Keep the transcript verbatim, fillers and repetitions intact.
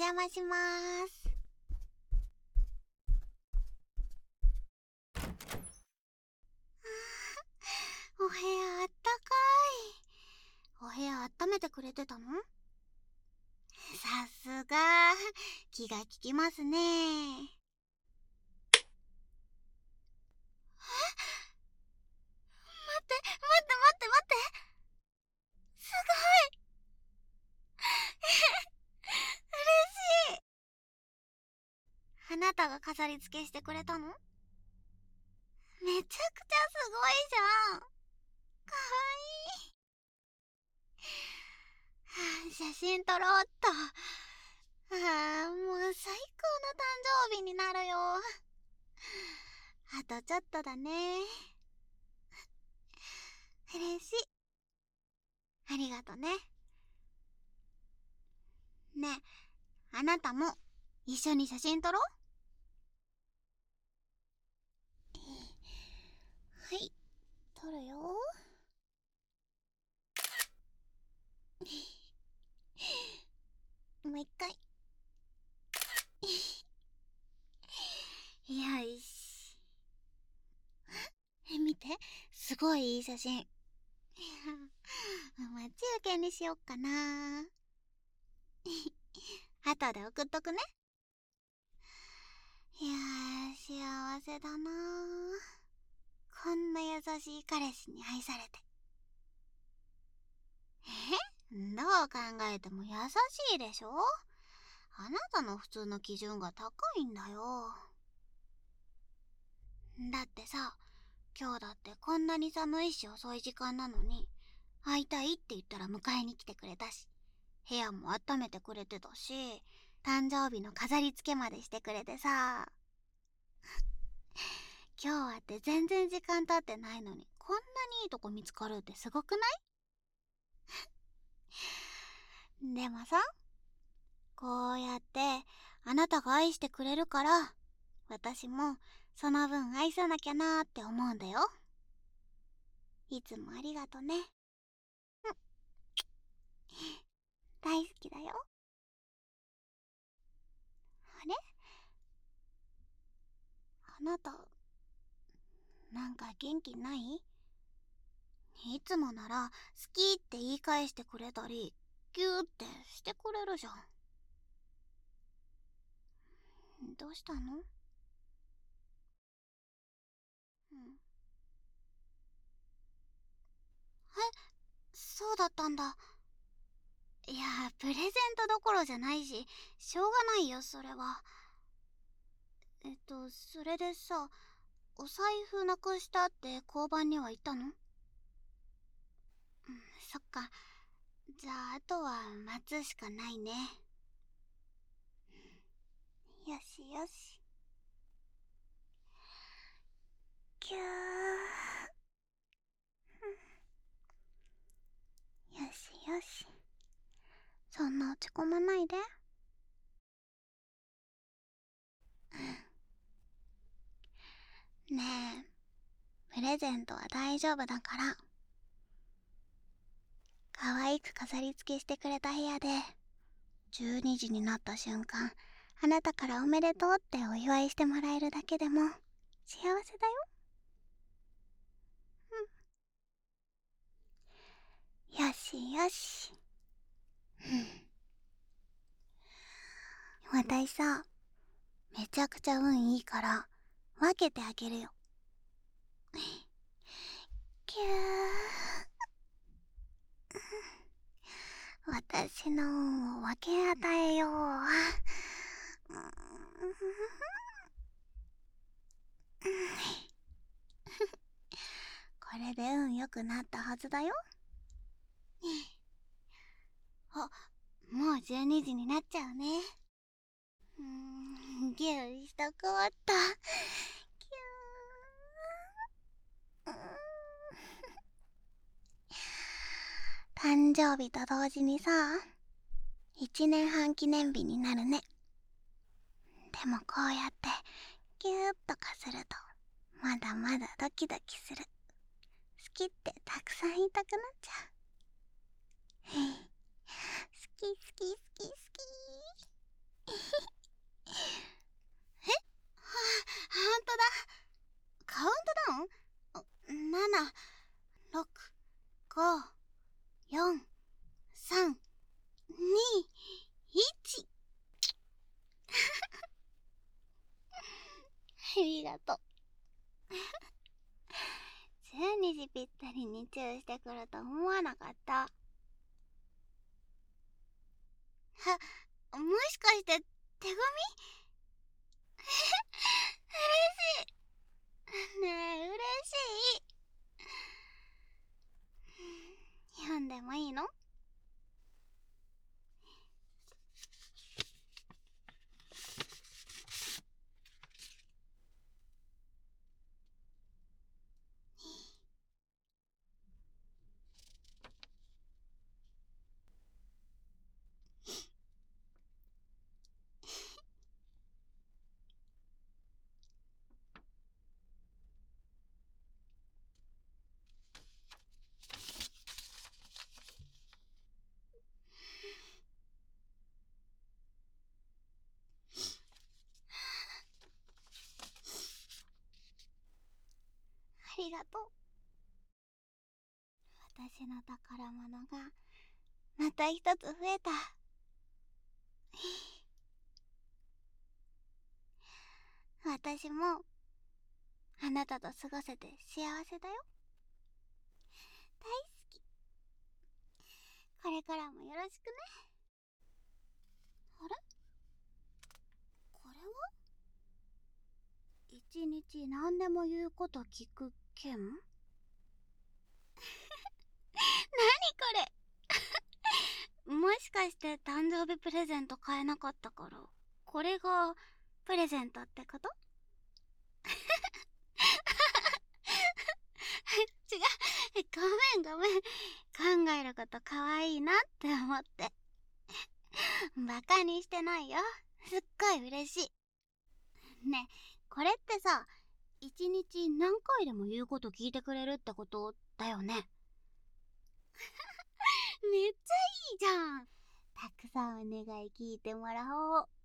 邪魔しまーす。お部屋あったかい。お部屋温めてくれてたの？さすが気が利きますね。え、待って待って待って待って、すごい嬉しい。あなたが飾り付けしてくれたの？めちゃくちゃすごいじゃん。かわいい。はあ、写真撮ろうっと。ああ、もう最高の誕生日になるよ。あとちょっとだね。嬉しい。ありがとね。ねえ、あなたも一緒に写真撮ろう。はい、撮るよ。もう一回。よし。え、見て、すごいいい写真。待ち受けにしよっかな。後で送っとくね。いやー、幸せだな。こんな優しい彼氏に愛されて。え？どう考えても優しいでしょ？あなたの普通の基準が高いんだよ。だってさ、今日だってこんなに寒いし遅い時間なのに、会いたいって言ったら迎えに来てくれたし、部屋も温めてくれてたし、誕生日の飾り付けまでしてくれてさ。今日はって全然時間経ってないのに、こんなにいいとこ見つかるってすごくない？でもさ、こうやってあなたが愛してくれるから、私もその分愛さなきゃなーって思うんだよ。いつもありがとね。うん、大好きだよ。あれ？あなた、なんか元気ない？いつもなら好きって言い返してくれたり、ギューってしてくれるじゃん。どうしたの？うん。え、そうだったんだ。いや、プレゼントどころじゃないし、しょうがないよ、それは。えっと、それでさ、お財布なくしたって交番には言ったの？うん、そっか。じゃあ、あとは待つしかないね。よしよし。ぎゅー。よしよし。そんな落ち込まないで。ねえ、プレゼントは大丈夫だから。可愛く飾り付けしてくれた部屋で、じゅうにじになった瞬間、あなたからおめでとうってお祝いしてもらえるだけでも幸せだよ。うん。よしよし。私さ、めちゃくちゃ運いいから分けてあげるよ。キュー。私の運を分け与えよう。これで運良くなったはずだよ。あ、もうじゅうにじになっちゃうね。うーん、ギューしたくわった。キュー。誕生日と同時にさ、いちねんはん記念日になるね。でもこうやってギューッとかすると、まだまだドキドキする。好きってたくさん言いたくなっちゃう。好き好き好き好き。 ぴったりにチューしてくると思わなかった。は、もしかして手紙？嬉しい。ねえ、嬉しい。読んでもいいの？ありがとう。私の宝物がまた一つ増えた。私もあなたと過ごせて幸せだよ。大好き。これからもよろしくね。あれ？これは？一日何でも言うこと聞く剣？何これ？もしかして誕生日プレゼント買えなかったからこれがプレゼントってこと？違う、ごめんごめん、考えることかわいいなって思って。バカにしてないよ。すっごい嬉しい。ねえ、これってさ、一日何回でも言うこと聞いてくれるってことだよね。めっちゃいいじゃん。たくさんお願い聞いてもらおう。